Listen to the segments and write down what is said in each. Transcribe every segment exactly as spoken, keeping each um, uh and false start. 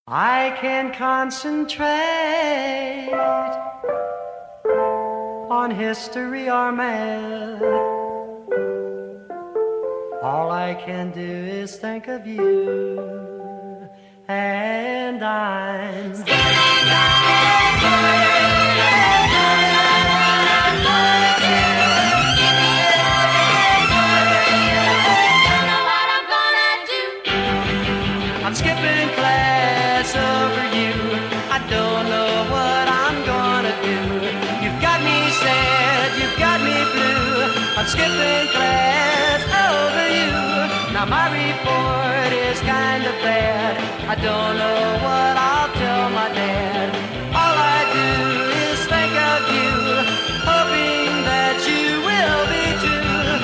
I can concentrate on history or math. All I can do is think of you, and I'm I'm skipping class over you. I don't know what I'm gonna do. You've got me sad, you've got me blue. I'm skipping class over you. Now my report is kinda bad. I don't know what I'll tell my dad. All I do is think of you, hoping that you will be too.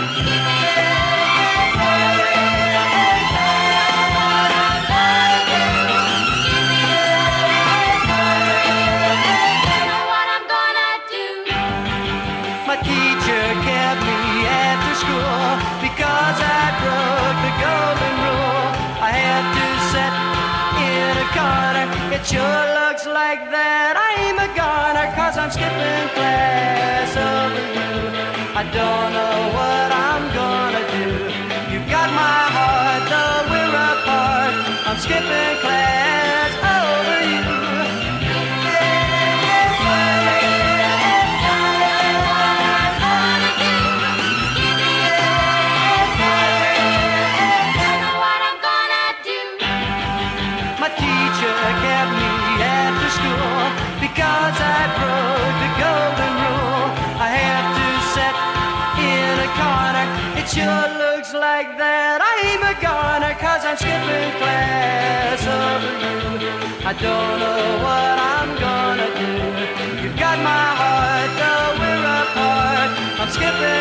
My teacher kept me after school because I broke the golden rule. I had to sit in a corner. It sure looks like that I'm a goner, cause I'm skipping class over you. I don't know what I'm gonna do. You got my heart, though we're apart. I'm skipping class over you. Kept me after school because I broke the golden rule. I have to sit in a corner. It sure looks like that I'm a goner, cause I'm skipping class over you. I don't know what I'm gonna do. You got my heart, though we're apart. I'm skipping